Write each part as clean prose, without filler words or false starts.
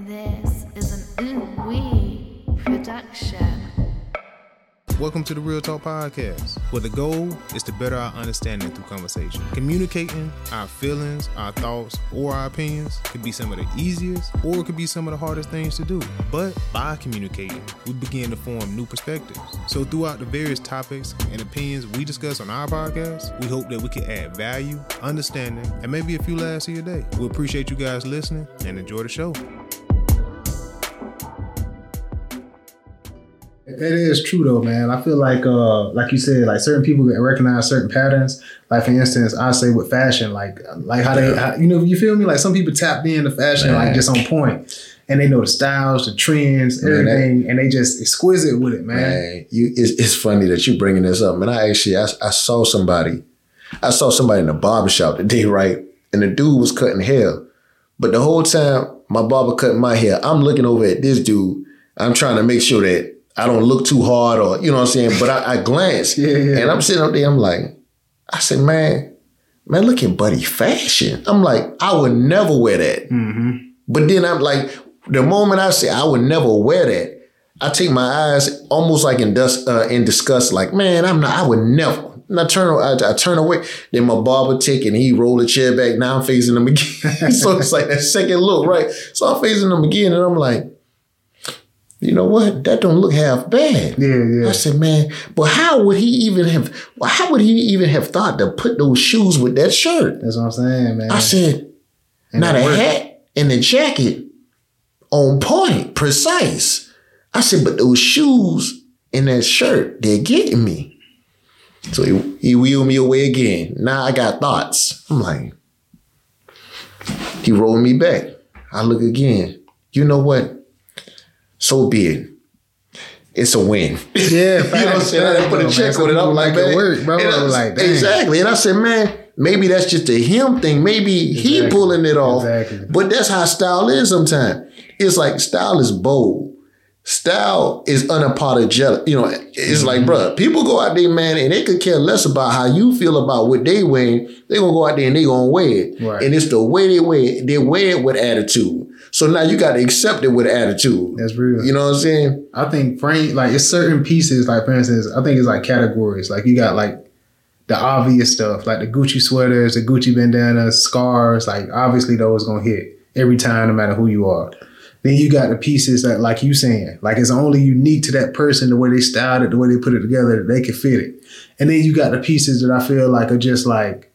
This is an Ooh Wee production. Welcome to the Real Talk Podcast, where the goal is to better our understanding through conversation. Communicating our feelings, our thoughts, or our opinions could be some of the easiest, or it could be some of the hardest things to do. But by communicating, we begin to form new perspectives. So throughout the various topics and opinions we discuss on our podcast, we hope that we can add value, understanding, and maybe a few laughs to your day. We appreciate you guys listening and enjoy the show. That is true though, man. I feel like you said, like certain people can recognize certain patterns. Like for instance, I say with fashion, like how they, you feel me? Like some people tapped into fashion, man, like just on point, and they know the styles, the trends, everything, and they just exquisite with it, man. It's funny that you bringing this up, man. I saw somebody in the barbershop today, right? And the dude was cutting hair, but the whole time my barber cutting my hair, I'm looking over at this dude. I'm trying to make sure that I don't look too hard or, you know what I'm saying? But I glance and I'm sitting up there, I'm like, I said, man, look at Buddy fashion. I'm like, I would never wear that. Mm-hmm. But then I'm like, the moment I say I would never wear that, I take my eyes almost like in disgust, like, man, I would never. And I turn away. Then my barber tick and he rolled the chair back. Now I'm facing him again. So it's like that second look, right? So I'm facing him again and I'm like, you know what? That don't look half bad. Yeah. I said, man, but how would he even have thought to put those shoes with that shirt? That's what I'm saying, man. I said, now the hat and the jacket on point, precise. I said, but those shoes and that shirt, they're getting me. So he wheeled me away again. Now I got thoughts. I'm like, he rolled me back. I look again. You know what? So be it. It's a win. Yeah, you know what I'm saying? I put a check on it. I'm like, man, work, bro. Like, exactly. And I said, man, maybe that's just a him thing. Maybe he pulling it off. Exactly. But that's how style is sometimes. It's like style is bold. Style is unapologetic. You know, it's like, bro, people go out there, man, and they could care less about how you feel about what they wearing. They gonna go out there and they gonna wear it. Right. And it's the way they wear it. They wear it with attitude. So now you got to accept it with attitude. That's real. You know what I'm saying? I think it's certain pieces, like for instance, I think it's like categories. Like you got like the obvious stuff, like the Gucci sweaters, the Gucci bandanas, scarves, like obviously those gonna hit every time no matter who you are. Then you got the pieces that, like you saying, like it's only unique to that person, the way they styled it, the way they put it together, that they can fit it. And then you got the pieces that I feel like are just like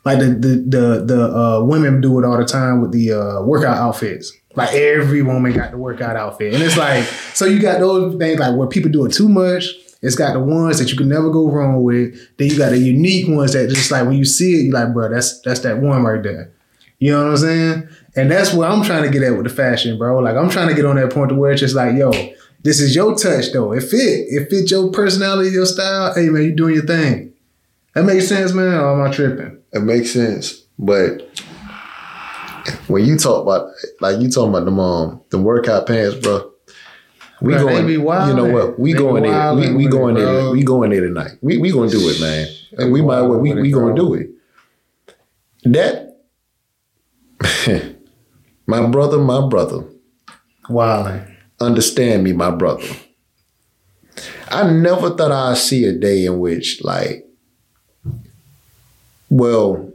the women do it all the time with the workout outfits. Like every woman got the workout outfit. And it's like, so you got those things like where people do it too much. It's got the ones that you can never go wrong with. Then you got the unique ones that just like when you see it, you're like, bro, that's that one right there. You know what I'm saying? And that's what I'm trying to get at with the fashion, bro. Like I'm trying to get on that point to where it's just like, yo, this is your touch though. It fit your personality, your style. Hey man, you doing your thing. That makes sense, man, or am I tripping? It makes sense. But when you talk about, like you talking about the workout pants, bro, we bro, going, you know what, we going there. We going there. We going there tonight. We going to do it, man. And we might well, we going to do it. That, my brother. Wildin'. Understand me, my brother. I never thought I'd see a day in which, like, well,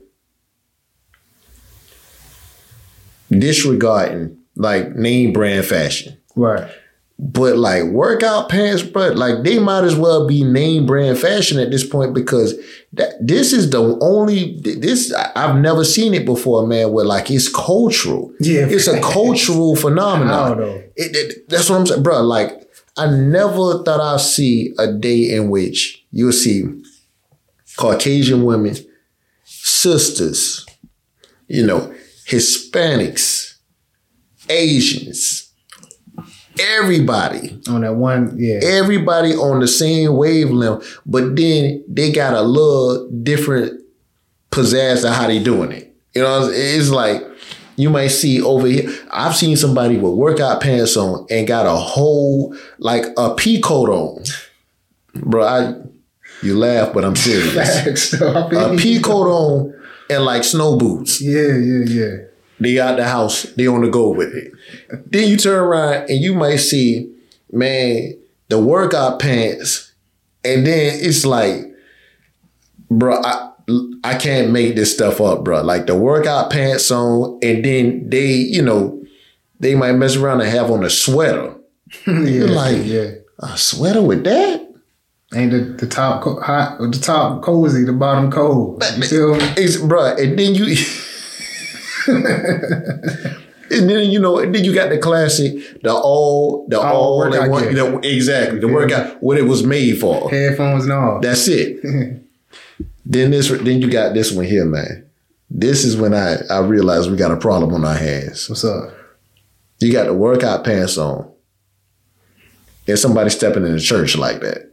disregarding like name brand fashion. Right. But like workout pants, bro, like they might as well be name brand fashion at this point because this is the only, I've never seen it before, man, where like it's cultural. Yeah. It's a cultural phenomenon. That's what I'm saying, bro. Like I never thought I'd see a day in which you'll see Caucasian women, sisters, you know, Hispanics, Asians, everybody. On that one, yeah. Everybody on the same wavelength, but then they got a little different pizzazz to how they doing it. You know, it's like you might see over here, I've seen somebody with workout pants on and got a whole, like a pea coat on. Bro, you laugh, but I'm serious. A pea coat on and like snow boots. Yeah. They out the house. They on the go with it. Then you turn around and you might see, man, the workout pants. And then it's like, bro, I can't make this stuff up, bro. Like the workout pants on, and then they might mess around and have on a sweater. You're like, a sweater with that? Ain't the top hot, the top cozy, the bottom cold. You feel me? It's, bro, and then you... And then and then you got the classic, the all workout gear. Exactly, the workout, what it was made for. Headphones and all. That's it. Then you got this one here, man. This is when I realized we got a problem on our hands. What's up? You got the workout pants on, and somebody stepping in the church like that.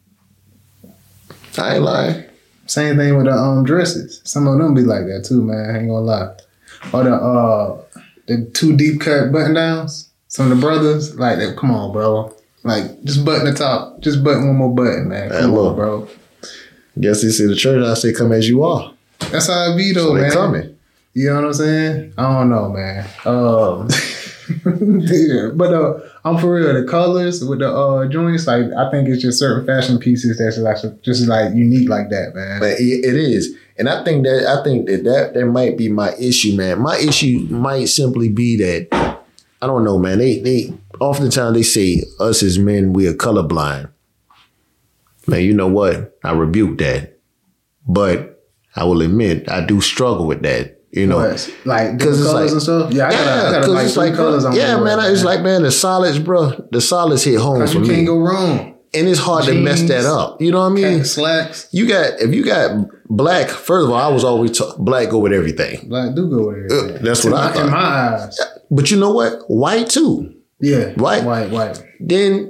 I ain't lying. Same thing with the dresses. Some of them be like that too, man. I ain't gonna lie. Or the too deep cut button downs. Some of the brothers like that. Come on, bro. Like just button the top. Just button one more button, man. Come on, bro. Guess they say the church. I say come as you are. That's how it be though, so man. They coming. You know what I'm saying? I don't know, man. Yeah, but I'm for real. The colors with the joints, like I think it's just certain fashion pieces that's just like unique like that, man. But it is, and I think that might be my issue, man. My issue might simply be that I don't know, man. They oftentimes they say us as men we are colorblind. Man, you know what? I rebuke that, but I will admit I do struggle with that. You know, like because colors and stuff. Yeah, I gotta like three colors on. Yeah, man. It's like, man, the solids, bro. The solids hit home for me. You can't go wrong. And it's hard to mess that up. You know what I mean? Slacks. If you got black. First of all, I was always black go with everything. Black do go with everything. That's what I thought. In my eyes. But you know what? White too. Yeah. White. Then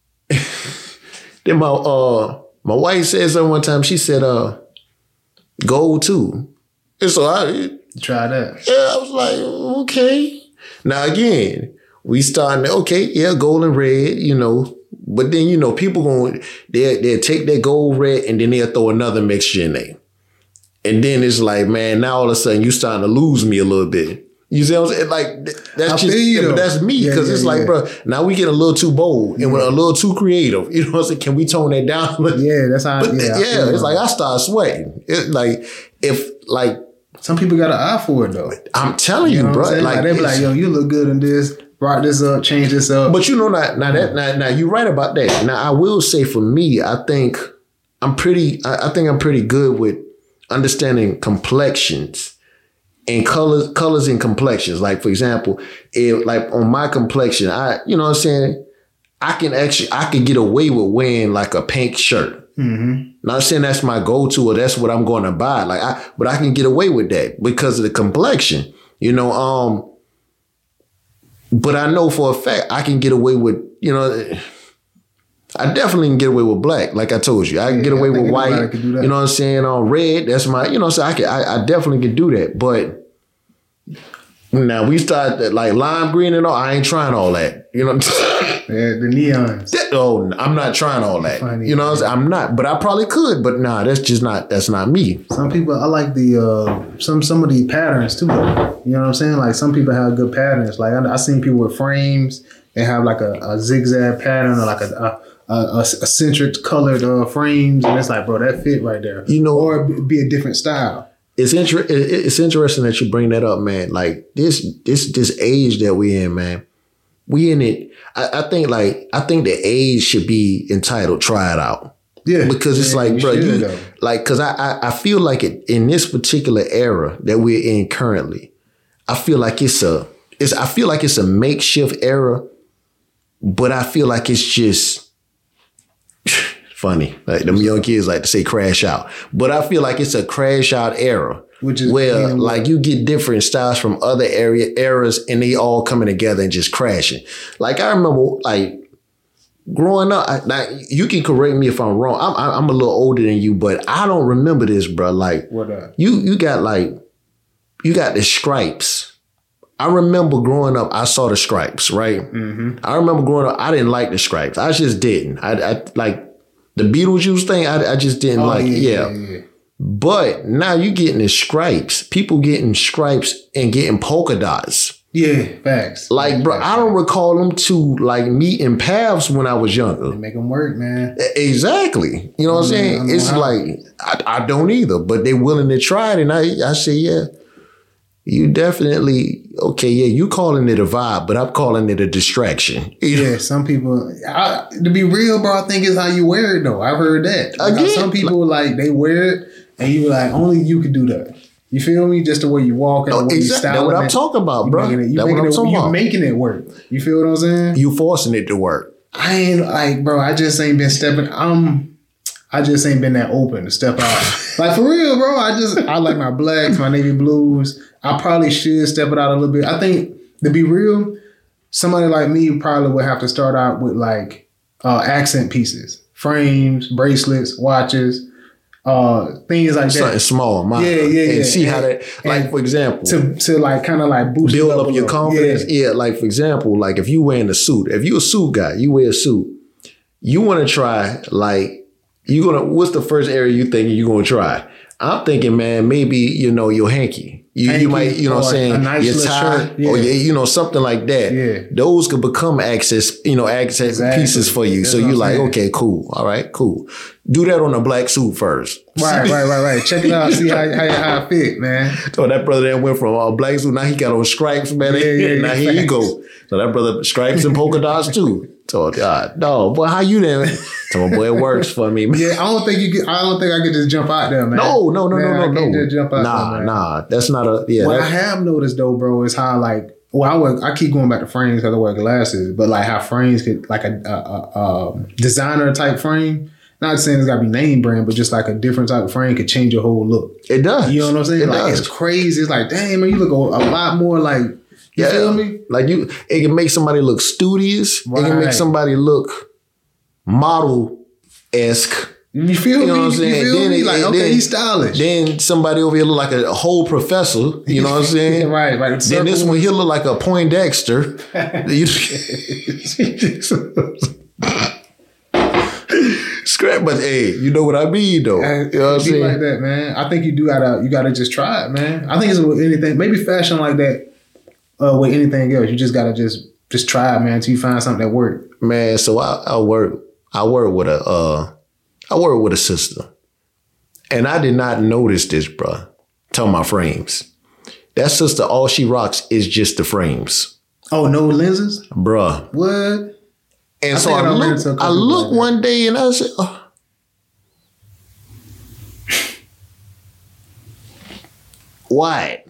my wife said something one time. She said, gold too. And so try that. Yeah, I was like, okay. Now again, we starting gold and red, But then, people they'll take that gold red and then they'll throw another mixture in there. And then it's like, man, now all of a sudden you starting to lose me a little bit. You see what I'm saying? Like that's but that's me because it's like, bro, now we get a little too bold and we're a little too creative. You know what I'm saying? Can we tone that down? Yeah, that's how. It's like I start sweating. It's like some people got an eye for it though. I'm telling you, bro. Like they be like, yo, you look good in this. Rock this up, change this up. But now you're right about that. Now I will say for me, I think I'm pretty good with understanding complexions and colors and complexions. Like for example, like on my complexion, you know what I'm saying, I can get away with wearing like a pink shirt. Mm-hmm. Not saying that's my go-to or that's what I'm going to buy. But I can get away with that because of the complexion. But I know for a fact I can get away with, I definitely can get away with black. Like I told you, I can get away with white. You know what I'm saying? On red, that's my, so I definitely can do that. But now we start like lime green and all. I ain't trying all that. You know what I'm saying? Yeah, the neons. I'm not trying all that. Funny, you know what I'm saying? I'm not, but I probably could. But nah, that's not me. Some people, I like the some of the patterns too. Though. You know what I'm saying? Like some people have good patterns. Like I seen people with frames. They have like a zigzag pattern or like a centric colored frames, and it's like, bro, that fit right there. Or be a different style. It's interesting that you bring that up, man. Like this age that we in, man. We in it. I think the age should be entitled try it out. Yeah. Because it's like, bro, because I feel like it in this particular era that we're in currently, I feel like it's a makeshift era, but I feel like it's just funny. Like them young kids like to say crash out. But I feel like it's a crash out era. Which is where like you get different styles from other eras and they all coming together and just crashing. Like I remember like growing up, now you can correct me if I'm wrong. I'm a little older than you, but I don't remember this, bro. Like you got the stripes. I remember growing up, I saw the stripes, right? Mm-hmm. I remember growing up, I didn't like the stripes. I just didn't. I like the Beetlejuice thing. I just didn't like. Yeah. But now you getting the stripes. People getting stripes and getting polka dots. Yeah, facts. Like, bro, I don't recall them two like meeting paths when I was younger. They make them work, man. Exactly. You know what I'm saying? It's like, I don't either, but they willing to try it. And I say, yeah, you definitely, okay, yeah, you calling it a vibe, but I'm calling it a distraction. Yeah, some people, to be real, bro, I think it's how you wear it, though. I've heard that. Like, some people, like, they wear it, and you like, only you can do that. You feel me? Just the way you walk and the way you style. That's what I'm talking about, bro. You're making it work. You feel what I'm saying? You forcing it to work. I ain't like, bro, I just ain't been stepping. I just ain't been that open to step out. Like, for real, bro. I like my blacks, my navy blues. I probably should step it out a little bit. I think, to be real, somebody like me probably would have to start out with like accent pieces, frames, bracelets, watches, things like that. Something small, and see how that, like, for example, to like kind of like boost build up your confidence. Yeah, like, for example, like if you wearing a suit, if you a suit guy, you wear a suit, you want to try like what's the first area you think you're gonna try? I'm thinking, man, maybe your hanky. You might, you know what I'm saying, nice your tie, or something like that. Yeah. Those could become access pieces for you. That's so you're like, okay, cool. All right, cool. Do that on a black suit first. Right. Check it out. See how I fit, man. So that brother that went from a black suit, now he got on stripes, man. Now here you go. So that brother stripes and polka dots too. So God, no, boy, how you there? So my boy, it works for me, man. Yeah, I don't think I could just jump out there, man. No. I can't just jump out there, man. Nah. That's not a. Yeah. What I have noticed though, bro, is how like. Well, I keep going back to frames because I wear glasses, but like how frames could like a designer type frame. Not saying it's got to be name brand, but just like a different type of frame could change your whole look. It does. You know what I'm saying? It's crazy. It's like, damn, man, you look a lot more like. You feel me? Like it can make somebody look studious. Right. It can make somebody look model-esque. You feel me? You know what I'm saying? You feel me? Like, okay, he's stylish. Then somebody over here look like a whole professor. You know what I'm saying? Right. Then this one, he'll look like a Poindexter. Scrap, but hey, you know what I mean, though. You know what I'm saying? Like that, man. I think you gotta just try it, man. I think it's with anything, maybe fashion like that. With anything else, you just gotta just try it, man, until you find something that works. Man, so I work with a sister, and I did not notice this, bro. Tell my frames. That sister, all she rocks is just the frames. Oh, no lenses, bruh. What? And so I look one day and I said, oh. Why?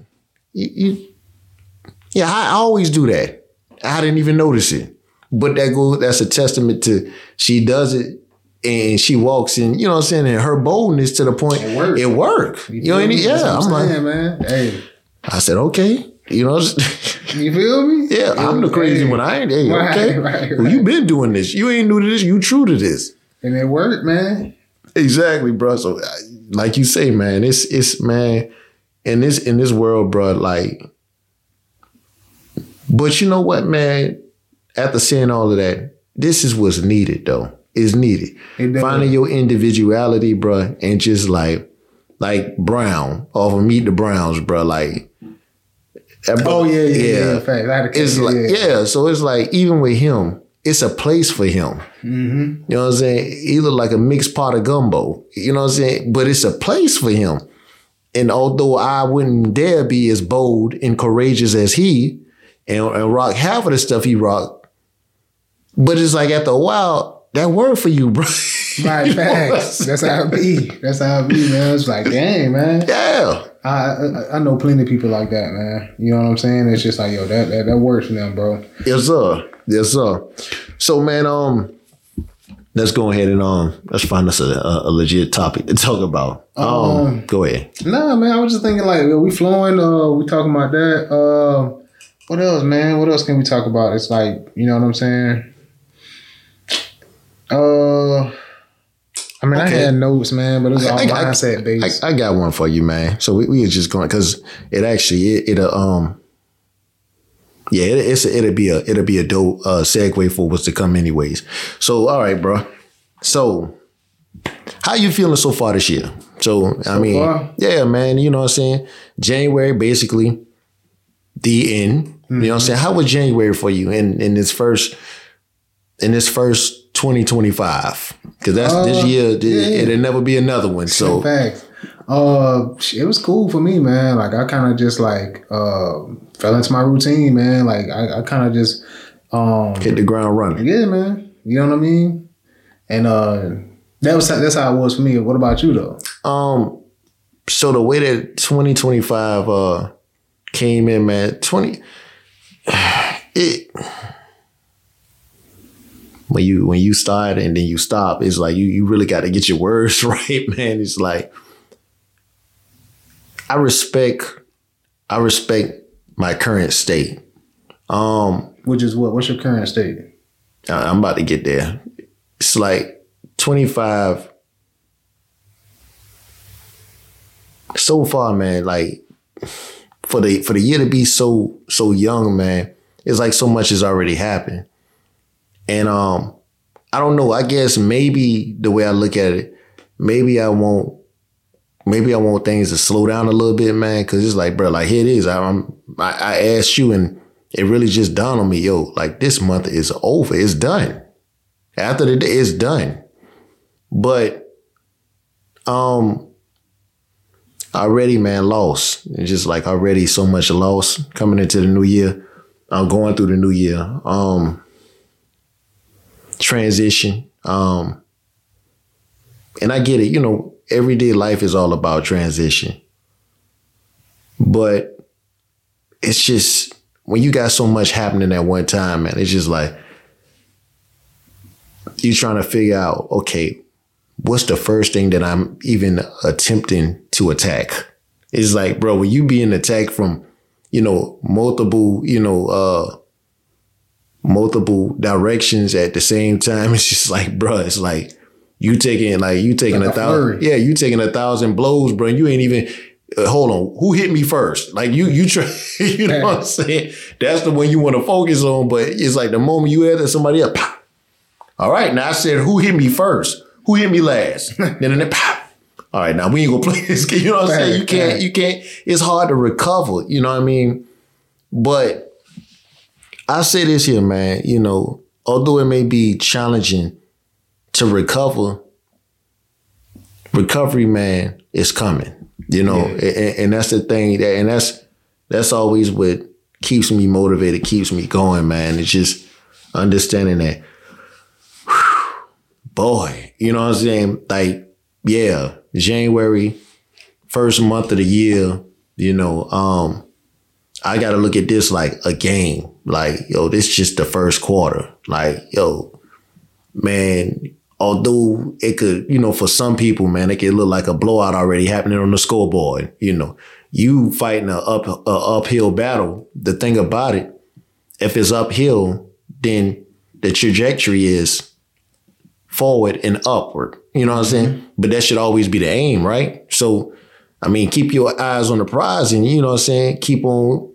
Yeah, I always do that. I didn't even notice it. But that's a testament to she does it and she walks in, you know what I'm saying, and her boldness to the point it worked. You know what I mean? Yeah. I'm like, man. Hey. I said, okay. You know, you feel me? Yeah, I'm the crazy one. I ain't. Hey, okay. Right. Well, you been doing this. You ain't new to this. You true to this. And it worked, man. Exactly, bro. So, like you say, man, it's man, in this world, bro. Like, but you know what, man? After saying all of that, this is what's needed, though. It's needed. Finding your individuality, bro, and just like Brown off of Meet the Browns, bro. Like. Oh yeah. It's like so it's like even with him, it's a place for him. Mm-hmm. You know what I'm saying? He look like a mixed pot of gumbo. You know what I'm saying? But it's a place for him. And although I wouldn't dare be as bold and courageous as he and rock half of the stuff he rocked, but it's like after a while that worked for you, bro. Right, facts. That's how it be. Man. It's like, dang, man. Yeah. I know plenty of people like that, man. You know what I'm saying? It's just like, yo, that works for them, bro. Yes, sir. So, man, let's go ahead and let's find us a legit topic to talk about. Go ahead. Nah, man, I was just thinking like we flowing. We talking about that. What else, man? What else can we talk about? It's like, you know what I'm saying? I mean, okay. I had notes, man, but it was all mindset based. I got one for you, man. So we are just going because it actually it'll be a dope segue for what's to come, anyways. So all right, bro. So how you feeling so far this year? So I mean, far? yeah, man, you know what I'm saying? January, basically the end. You know what I'm saying? How was January for you in this first 2025? Because that's this year, it'll never be another one. So facts. It was cool for me, man. Like I kind of just like fell into my routine, man. Like I kind of just hit the ground running. Yeah, man. You know what I mean? And that's how it was for me. What about you though? So the way that 2025 came in, man, when you start and then you stop, it's like you really got to get your words right, man. It's like I respect my current state. Which is what? What's your current state? I'm about to get there. It's like 25 so far, man. Like for the year to be so young, man, it's like so much has already happened. And I don't know. I guess maybe the way I look at it, maybe I want things to slow down a little bit, man. Because it's like, bro, like here it is. I asked you, and it really just dawned on me, yo, like this month is over. It's done. After the day, it's done. But already, man, lost. It's just like already so much loss coming into the new year. I'm going through the new year. Transition. And I get it, you know, everyday life is all about transition. But it's just when you got so much happening at one time, man, it's just like you trying to figure out, okay, what's the first thing that I'm even attempting to attack? It's like, bro, when you being attacked from, you know, multiple directions at the same time, it's just like, bro, it's like you taking like 1,000, yeah, you taking 1,000 blows, bro. And you ain't even hold on, who hit me first? Like you try, you know what I'm saying? That's the one you want to focus on, but it's like the moment you hit somebody up, pop. All right, now I said who hit me first? Who hit me last? Then it pop. All right, now we ain't gonna play this game. You know what I'm saying? You can't. It's hard to recover. You know what I mean? But I say this here, man. You know, although it may be challenging to recover, recovery, man, is coming. You know, and that's the thing. And that's always what keeps me motivated, keeps me going, man. It's just understanding that. Boy, you know what I'm saying? Like, yeah, January, first month of the year, you know, I got to look at this like a game. Like, yo, this is just the first quarter. Like, yo, man, although it could, you know, for some people, man, it could look like a blowout already happening on the scoreboard. You know, you fighting a uphill battle. The thing about it, if it's uphill, then the trajectory is forward and upward. You know what I'm saying? But that should always be the aim, right? So, I mean, keep your eyes on the prize and, you know what I'm saying? Keep on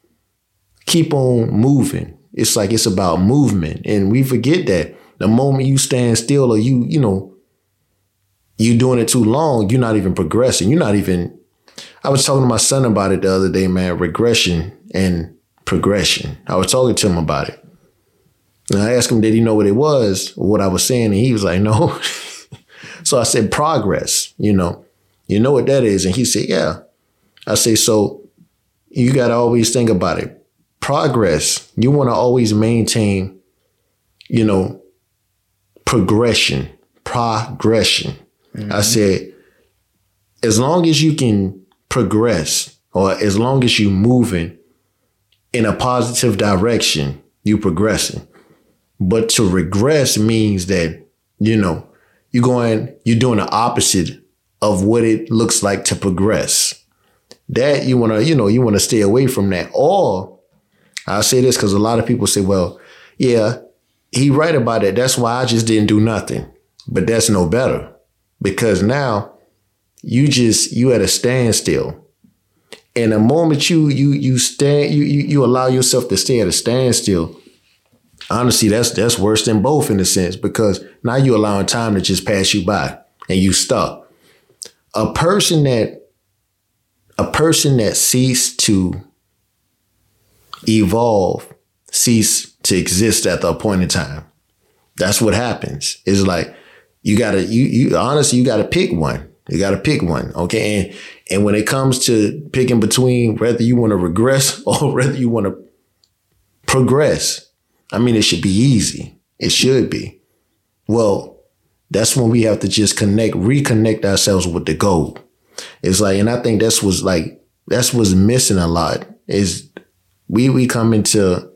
moving. It's like it's about movement. And we forget that the moment you stand still or you doing it too long, you're not even progressing. I was talking to my son about it the other day, man, regression and progression. I was talking to him about it. And I asked him, did he know what it was, or what I was saying? And he was like, no. So I said, progress, you know what that is? And he said, yeah. I say, so you got to always think about it. Progress, you want to always maintain, you know, progression. Mm-hmm. I said, as long as you can progress or as long as you're moving in a positive direction, you progressing. But to regress means that, you know, you're doing the opposite of what it looks like to progress. That you want to stay away from that. Or I'll say this because a lot of people say, well, yeah, he right about it. That's why I just didn't do nothing. But that's no better because now you at a standstill. And the moment you allow yourself to stay at a standstill, honestly, that's worse than both in a sense, because now you're allowing time to just pass you by and you stuck. a person that ceased to evolve, cease to exist at the appointed time. That's what happens. It's like you honestly gotta pick one. You gotta pick one. Okay. And when it comes to picking between whether you want to regress or whether you want to progress, I mean, it should be easy. It should be. Well, that's when we have to just reconnect ourselves with the goal. It's like, and I think that's what's missing a lot is we come into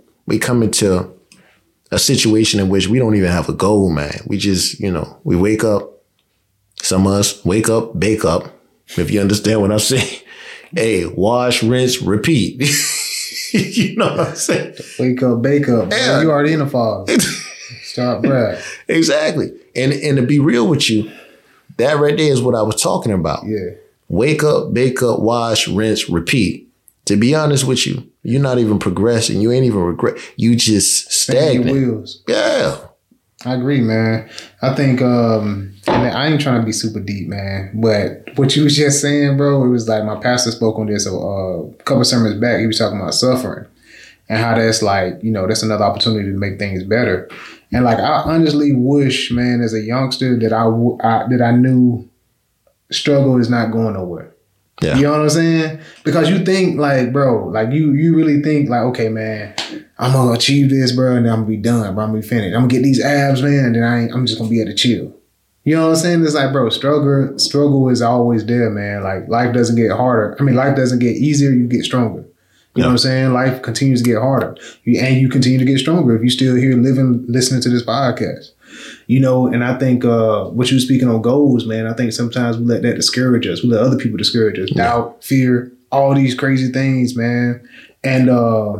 a situation in which we don't even have a goal, man. We just, we wake up. Some of us wake up, bake up. If you understand what I'm saying. Hey, wash, rinse, repeat. You know what I'm saying? Wake up, bake up. Yeah. You already in the fog. Start bread. Exactly. And to be real with you, that right there is what I was talking about. Yeah. Wake up, bake up, wash, rinse, repeat. To be honest with you, you're not even progressing. You ain't even regret. You just stagnant. Wheels. Yeah. I agree, man. I think, and I ain't trying to be super deep, man, but what you was just saying, bro, it was like my pastor spoke on this a couple sermons back. He was talking about suffering and how that's like, that's another opportunity to make things better. And like, I honestly wish, man, as a youngster that I knew struggle is not going nowhere. Yeah. You know what I'm saying? Because you think like, bro, like you really think like, okay, man, I'm going to achieve this, bro, and then I'm going to be done, bro. I'm going to be finished. I'm going to get these abs, man, and then I'm just going to be able to chill. You know what I'm saying? It's like, bro, struggle is always there, man. Like life doesn't get harder. I mean, life doesn't get easier. You get stronger. You know what I'm saying? Life continues to get harder. You continue to get stronger if you're still here listening to this podcast. And I think what you were speaking on goals, man, I think sometimes we let that discourage us. We let other people discourage us. Doubt, fear, all these crazy things, man. And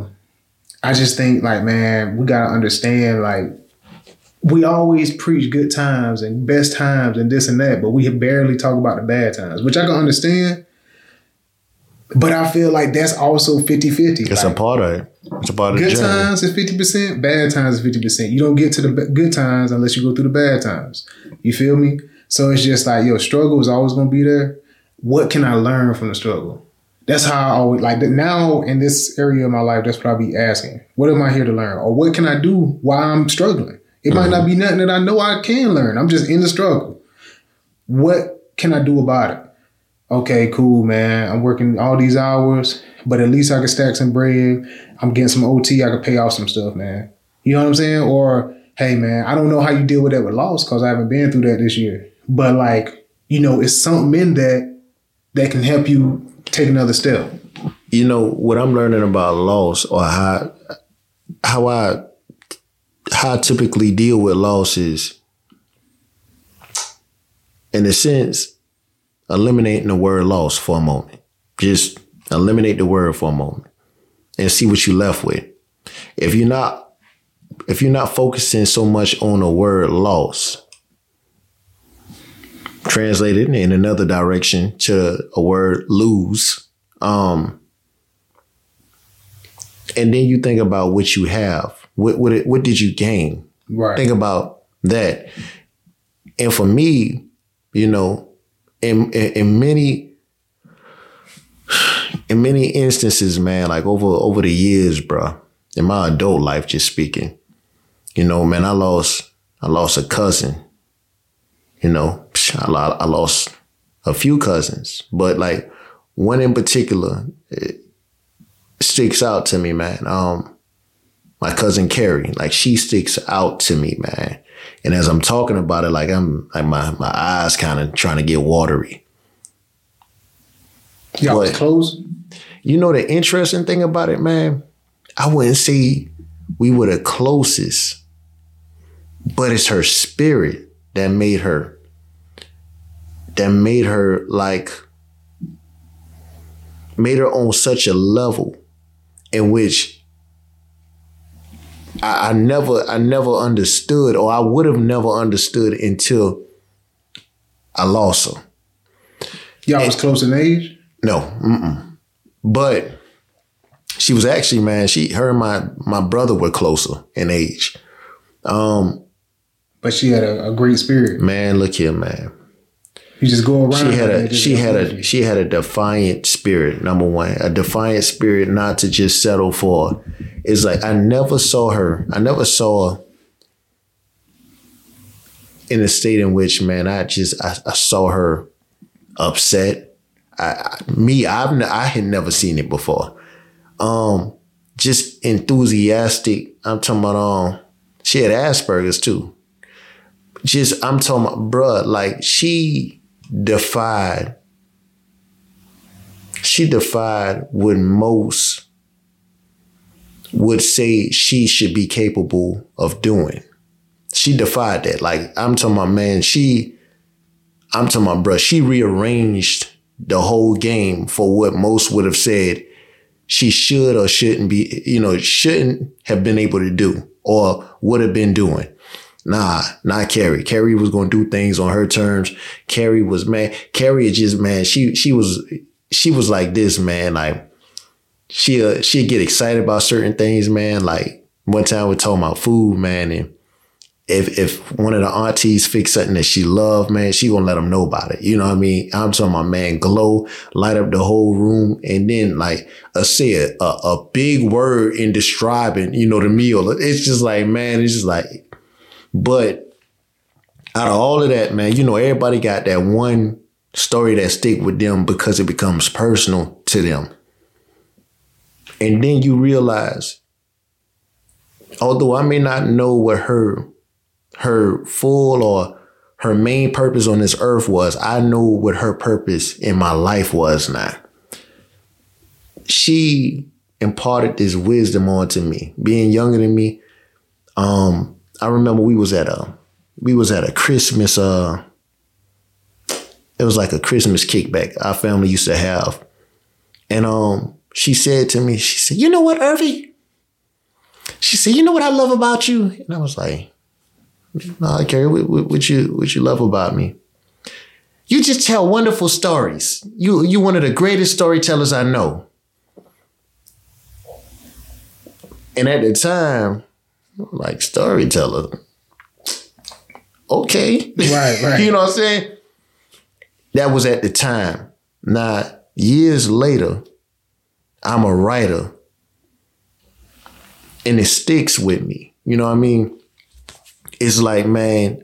I just think, like, man, we got to understand, like, we always preach good times and best times and this and that, but we barely talk about the bad times, which I can understand. But I feel like that's also 50-50. It's like, a part of it. It's a part of the journey. Good times is 50%, bad times is 50%. You don't get to the good times unless you go through the bad times. You feel me? So it's just like, struggle is always going to be there. What can I learn from the struggle? That's how I always, like, now in this area of my life, that's what I'll be asking. What am I here to learn? Or what can I do while I'm struggling? It might not be nothing that I know I can learn. I'm just in the struggle. What can I do about it? Okay, cool, man. I'm working all these hours, but at least I can stack some bread. I'm getting some OT. I can pay off some stuff, man. You know what I'm saying? Or, hey, man, I don't know how you deal with that with loss because I haven't been through that this year. But, like, it's something in that can help you take another step. What I'm learning about loss, or how I typically deal with loss is, in a sense, eliminating the word loss for a moment. Just eliminate the word for a moment and see what you're left with. If you're not focusing so much on the word loss, translate it in another direction to a word lose. And then you think about what you have. What did you gain? Right. Think about that. And for me, in many instances, man, like over the years, bro, in my adult life, just speaking, man, I lost a cousin. I lost a few cousins, but like one in particular sticks out to me, man. My cousin Carrie, like she sticks out to me, man. And as I'm talking about it, like my eyes kind of trying to get watery. Y'all was close? The interesting thing about it, man, I wouldn't say we were the closest, but it's her spirit that made her on such a level in which I never understood, or I would have never understood until I lost her. Y'all was close in age? No. But she was actually, man, her and my brother were closer in age. But she had a great spirit. Man, look here, man. You just go around. She had a defiant spirit. Number one, a defiant spirit not to just settle for. It's like I never saw her in a state in which, man, I saw her upset. I had never seen it before. Just enthusiastic. I'm talking about she had Asperger's too. I'm talking about, bruh, like she defied what most would say she should be capable of doing. She defied that. Like, I'm talking about, man, bruh, she rearranged the whole game for what most would have said she should or shouldn't have been able to do or would have been doing. Nah, not Carrie. Carrie was going to do things on her terms. Carrie was, man, Carrie is just, man, she was like this, man. Like, she'd get excited about certain things, man. Like, one time we're talking about food, man, and if one of the aunties fix something that she loved, man, she gonna let them know about it. You know what I mean? I'm talking about, man, glow, light up the whole room, and then like say a big word in describing, the meal. It's just like, man, it's just like. But out of all of that, man, everybody got that one story that stick with them because it becomes personal to them. And then you realize, although I may not know what her full or her main purpose on this earth was, I know what her purpose in my life was now. She imparted this wisdom onto me. Being younger than me, I remember we was at a Christmas, it was like a Christmas kickback our family used to have. And she said to me, she said, "You know what, Irvy?" She said, "You know what I love about you?" And I was like, "Nah, Carrie, what you love about me? You just tell wonderful stories. You one of the greatest storytellers I know." And at the time, like, storyteller. Okay. Right. You know what I'm saying? That was at the time. Now, years later, I'm a writer. And it sticks with me. You know what I mean? It's like, man,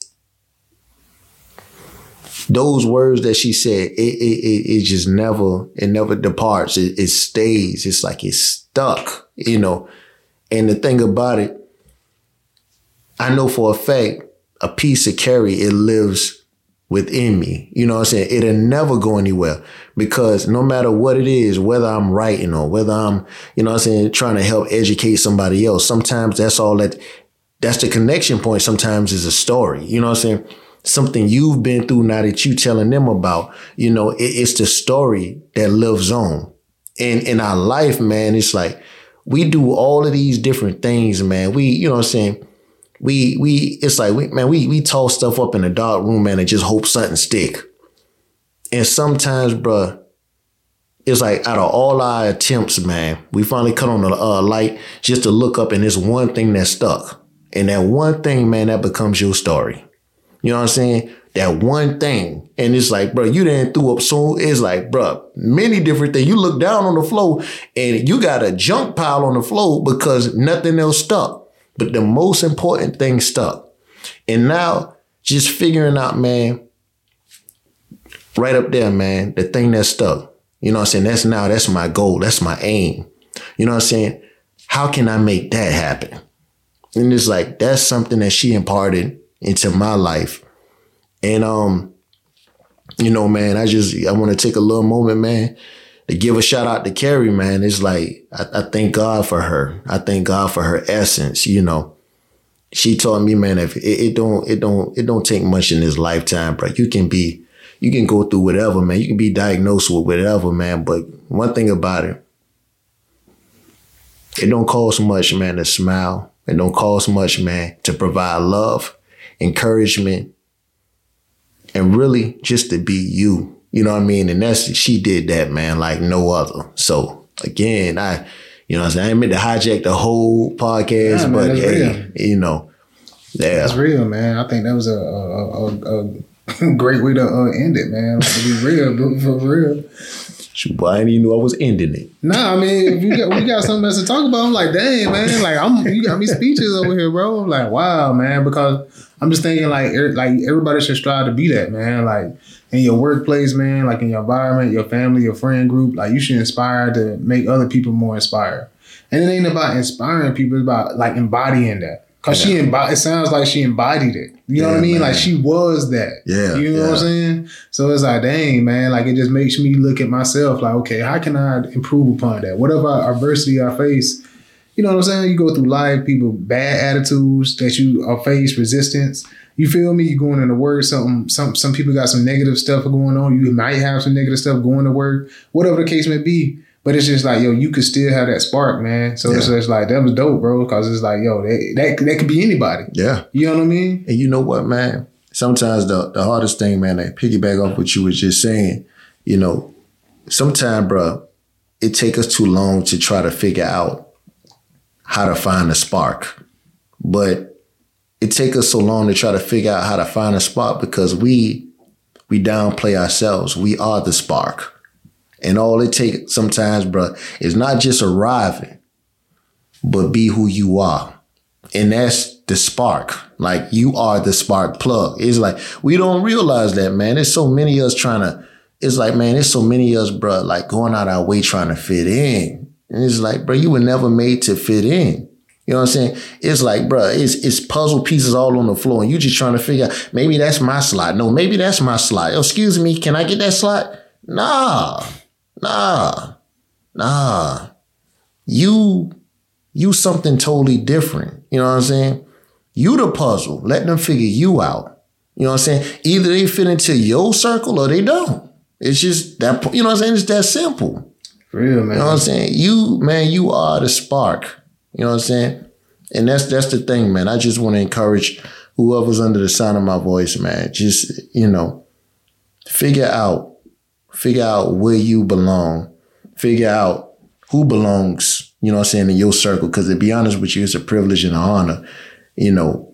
those words that she said, it just never departs. It stays. It's like it's stuck, And the thing about it, I know for a fact, a piece of Carrie, it lives within me. You know what I'm saying? It'll never go anywhere because no matter what it is, whether I'm writing or whether I'm, trying to help educate somebody else, sometimes that's the connection point sometimes is a story. You know what I'm saying? Something you've been through now that you telling them about, it's the story that lives on. And in our life, man, it's like we do all of these different things, man. We toss stuff up in a dark room, man, and just hope something stick. And sometimes, bruh, it's like out of all our attempts, man, we finally cut on the light just to look up and there's one thing that stuck. And that one thing, man, that becomes your story. You know what I'm saying? That one thing. And it's like, bro, you done threw up so it's like, bro, many different things. You look down on the floor and you got a junk pile on the floor because nothing else stuck. But the most important thing stuck. And now just figuring out, man, right up there, man, the thing that stuck. You know what I'm saying? That's my goal. That's my aim. You know what I'm saying? How can I make that happen? And it's like, that's something that she imparted into my life. And, man, I want to take a little moment, man, to give a shout out to Carrie, man. It's like, I thank God for her. I thank God for her essence. She taught me, man, if it don't take much in this lifetime, bro. You can go through whatever, man. You can be diagnosed with whatever, man. But one thing about it don't cost much, man, to smile. It don't cost much, man, to provide love, encouragement, and really just to be you. You know what I mean? And she did that, man, like no other. So again, I ain't meant to hijack the whole podcast, yeah, but man, hey, real. Yeah. That's real, man. I think that was a Great way to end it, man. Like, to be real, dude, for real. Shoot, boy, I didn't even know I was ending it. Nah, I mean, if we got something else to talk about, I'm like, dang, man, like you got me speechless over here, bro. I'm like, wow, man, because I'm just thinking like everybody should strive to be that, man. Like in your workplace, man, like in your environment, your family, your friend group, like you should inspire to make other people more inspired. And it ain't about inspiring people; it's about like embodying that. Cause it sounds like she embodied it. You know what I mean? Man. Like she was that. Yeah. You know what I'm saying? So it's like, dang, man, like it just makes me look at myself like, okay, how can I improve upon that? Whatever adversity I face, you know what I'm saying? You go through life, people, bad attitudes that you face, resistance. You feel me? You going into work, some people got some negative stuff going on. You might have some negative stuff going to work, whatever the case may be. But it's just like, yo, you could still have that spark, man. So it's just like, that was dope, bro. Because it's like, yo, that could be anybody. Yeah. You know what I mean? And you know what, man? Sometimes the hardest thing, man, to piggyback off what you was just saying, you know, sometimes, bro, it take us too long to try to figure out how to find a spark. But it take us so long to try to figure out how to find a spark because we downplay ourselves. We are the spark. And all it takes sometimes, bro, is not just arriving, but be who you are. And that's the spark. Like you are the spark plug. It's like, we don't realize that, man. There's so many of us it's like, man, there's so many of us, bro, like going out our way trying to fit in. And it's like, bro, you were never made to fit in. You know what I'm saying? It's like, bro, it's puzzle pieces all on the floor. And you just trying to figure out, maybe that's my slot. No, maybe that's my slot. Oh, excuse me, can I get that slot? Nah. You something totally different. You know what I'm saying? You the puzzle. Let them figure you out. You know what I'm saying? Either they fit into your circle or they don't. It's just that, you know what I'm saying? It's that simple. For real, man. You know what I'm saying? You are the spark. You know what I'm saying? And that's the thing, man. I just want to encourage whoever's under the sound of my voice, man. Just, you know, figure out where you belong. Figure out who belongs, you know what I'm saying, in your circle. Because to be honest with you, it's a privilege and an honor, you know,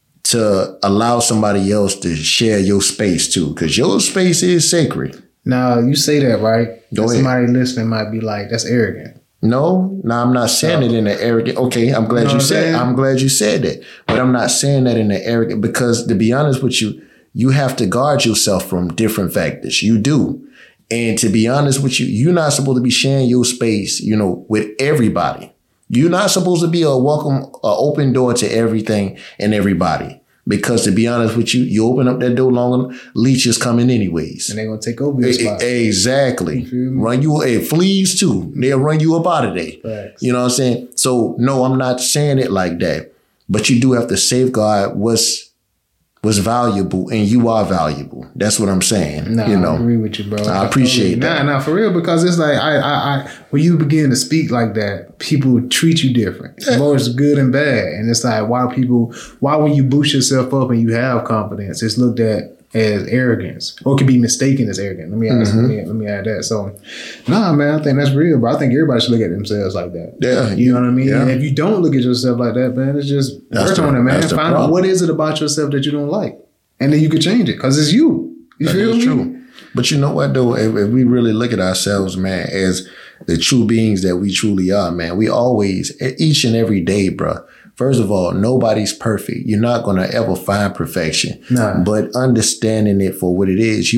to allow somebody else to share your space too. Because your space is sacred. Now, you say that, right? Go ahead. Somebody listening might be like, that's arrogant. No, I'm not saying it in an arrogant. Okay, I'm glad you said that. But I'm not saying that in an arrogant, because to be honest with you, you have to guard yourself from different factors. You do. And to be honest with you, you're not supposed to be sharing your space, you know, with everybody. You're not supposed to be a open door to everything and everybody. Because to be honest with you, you open up that door long enough, leeches coming anyways. And they're going to take over your spot. Exactly. Run you, fleas too. They'll run you up out of there. Facts. You know what I'm saying? So no, I'm not saying it like that. But you do have to safeguard what's valuable, and you are valuable. That's what I'm saying. Nah, you know? I agree with you, bro. I appreciate that. Nah, for real, because it's like I when you begin to speak like that, people treat you different. Both good and bad. And it's like why when you boost yourself up and you have confidence, it's looked at as arrogance, or it could be mistaken as arrogant. Let me add that. So, nah, man, I think that's real, bro. I think everybody should look at themselves like that. Yeah, you know what I mean. Yeah. And if you don't look at yourself like that, man, it's just work on it, man. Find out what is it about yourself that you don't like, and then you can change it because it's you. You feel me? True. But you know what though? If we really look at ourselves, man, as the true beings that we truly are, man, we always, each and every day, bro. First of all, nobody's perfect. You're not going to ever find perfection. Nah. But understanding it for what it is,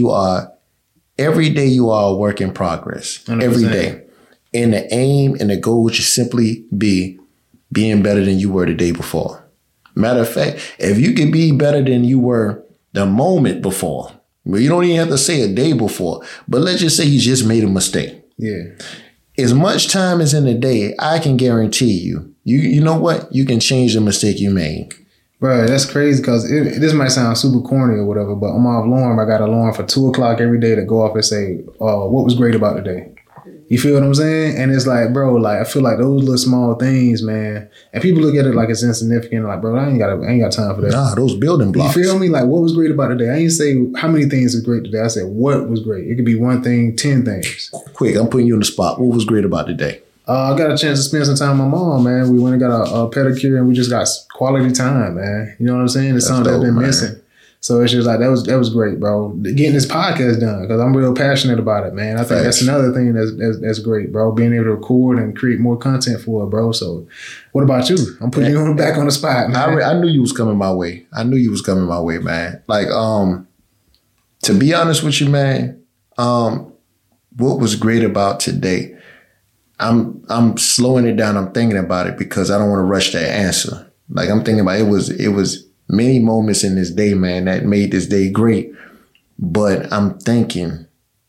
every day you are a work in progress. 100%. Every day. And the aim and the goal should simply be being better than you were the day before. Matter of fact, if you can be better than you were the moment before, well, you don't even have to say a day before, but let's just say you just made a mistake. Yeah. As much time as in the day, I can guarantee you know what? You can change the mistake you made. Bro, that's crazy because this might sound super corny or whatever, but on my alarm, I got an alarm for 2:00 every day to go off and say, what was great about the day? You feel what I'm saying? And it's like, bro, like I feel like those little small things, man. And people look at it like it's insignificant. Like, bro, I ain't got time for that. Nah, those building blocks. You feel me? Like, what was great about the day? I ain't say how many things was great today. I said what was great. It could be one thing, 10 things. Quick, I'm putting you on the spot. What was great about the day? I got a chance to spend some time with my mom, man. We went and got a pedicure, and we just got quality time, man. You know what I'm saying? It's something that I've been missing. So it's just like that was great, bro. Getting this podcast done because I'm real passionate about it, man. I think that's another thing that's great, bro. Being able to record and create more content for it, bro. So, what about you? I'm putting you back on the spot, man. I knew you was coming my way. Man. Like, to be honest with you, man, what was great about today? I'm slowing it down. I'm thinking about it because I don't want to rush that answer. Like I'm thinking about it was many moments in this day, man, that made this day great. But I'm thinking,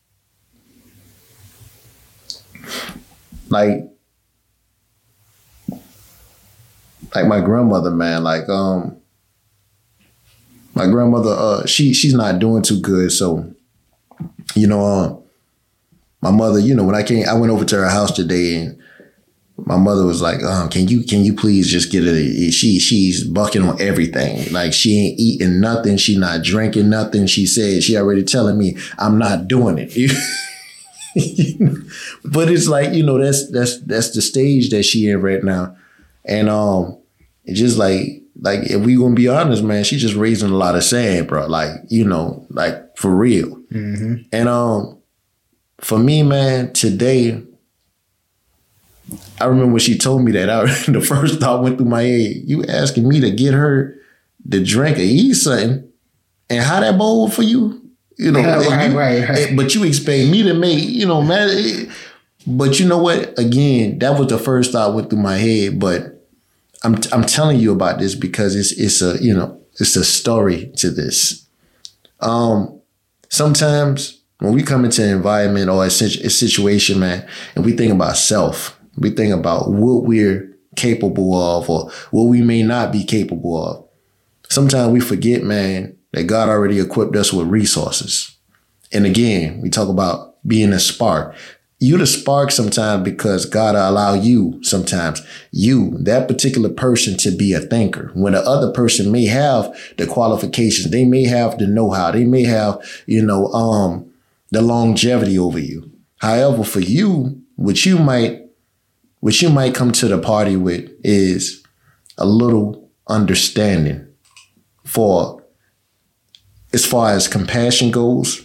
like my grandmother, man, like my grandmother, she's not doing too good. So, my mother, when I went over to her house today and my mother was like, can you please just get she's bucking on everything. Like she ain't eating nothing. She not drinking nothing. She said she already telling me I'm not doing it. But it's like, that's the stage that she in right now. And it's just like if we gonna be honest, man, she just raising a lot of sand, bro. Like, like for real. Mm-hmm. And for me, man, today, I remember when she told me that, the first thought went through my head, you asking me to get her to drink or eat something and how that bold for you? Right. But you expect me to make, man. But you know what? Again, that was the first thought went through my head. But I'm telling you about this because it's a story to this. Sometimes when we come into an environment or a situation, man, and we think about self, we think about what we're capable of or what we may not be capable of. Sometimes we forget, man, that God already equipped us with resources. And again, we talk about being a spark. You the spark sometimes because God will allow you sometimes, that particular person, to be a thinker. When the other person may have the qualifications, they may have the know-how, they may have, the longevity over you. However, for you, what you might come to the party with is a little understanding for as far as compassion goes,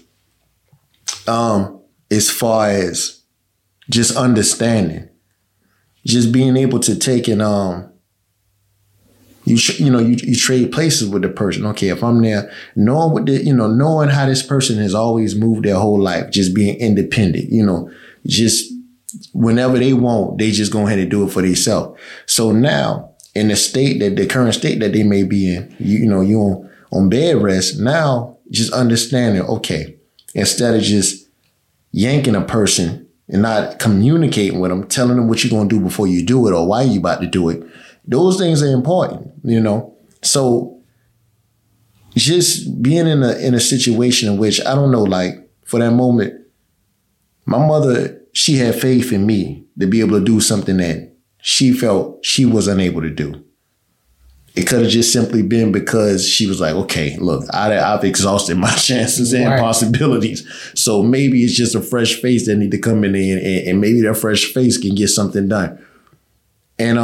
as far as just understanding, just being able to take and you trade places with the person. Okay, if I'm there, knowing how this person has always moved their whole life, just being independent, just whenever they want, they just go ahead and do it for themselves. So now, in the current state that they may be in, you on bed rest. Now, just understanding, okay, instead of just yanking a person and not communicating with them, telling them what you're going to do before you do it or why you about to do it. Those things are important, So just being in a situation in which, I don't know, like for that moment, my mother, she had faith in me to be able to do something that she felt she was unable to do. It could have just simply been because she was like, okay, look, I've exhausted my chances and possibilities. So maybe it's just a fresh face that need to come in there and maybe that fresh face can get something done. And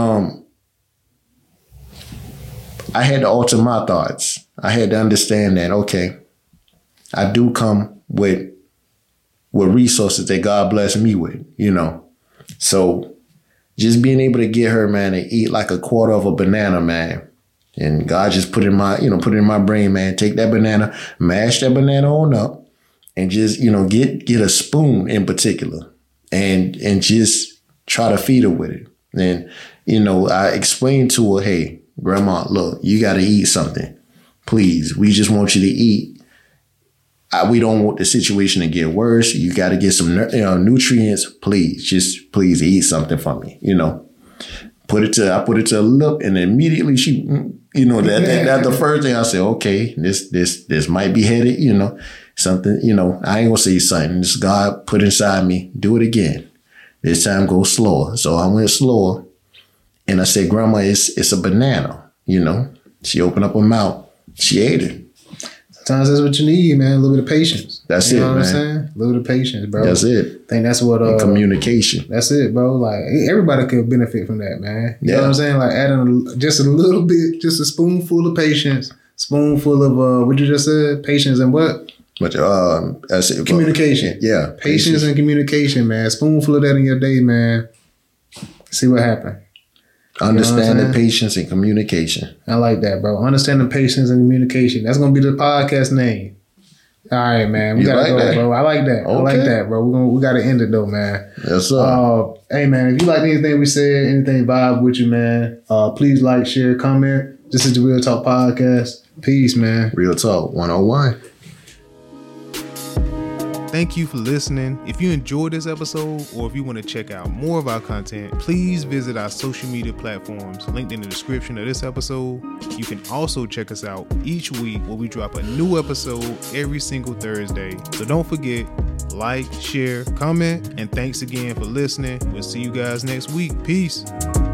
I had to alter my thoughts. I had to understand that, okay, I do come with resources that God blessed me with, So just being able to get her, man, to eat like a quarter of a banana, man. And God just put in my brain, man, take that banana, mash that banana on up and just, get a spoon in particular and just try to feed her with it. And, I explained to her, hey, Grandma, look, you got to eat something. Please, we just want you to eat. We don't want the situation to get worse. You got to get some nutrients. Please eat something from me, I put it to her lip and immediately she, that's the first thing I said, okay, this might be headed, something, I ain't gonna say something. This God put inside me, do it again. This time go slower. So I went slower and I said, Grandma, it's a banana, She opened up her mouth. She ate it. Sometimes that's what you need, man. A little bit of patience. That's it, man. What I'm saying? A little bit of patience, bro. That's it. I think that's what communication. That's it, bro. Like everybody could benefit from that, man. You know what I'm saying? Like adding just a little bit, just a spoonful of patience. Spoonful of what you just said, patience and what? But I said, Communication. Yeah. Patience and communication, man. Spoonful of that in your day, man. See what happened. Understanding, patience, and communication. I like that, bro. Understanding, patience, and communication. That's gonna be the podcast name. All right, man. We gotta go, that? bro. I like that. Okay. I like that, bro. We gotta end it though, man. Yes, sir. Hey, man. If you like anything we said, anything vibe with you, man, please like, share, comment. This is the Real Talk Podcast. Peace, man. Real Talk 101. Thank you for listening. If you enjoyed this episode or if you want to check out more of our content, please visit our social media platforms linked in the description of this episode. You can also check us out each week where we drop a new episode every single Thursday. So don't forget, like, share, comment, and thanks again for listening. We'll see you guys next week. Peace.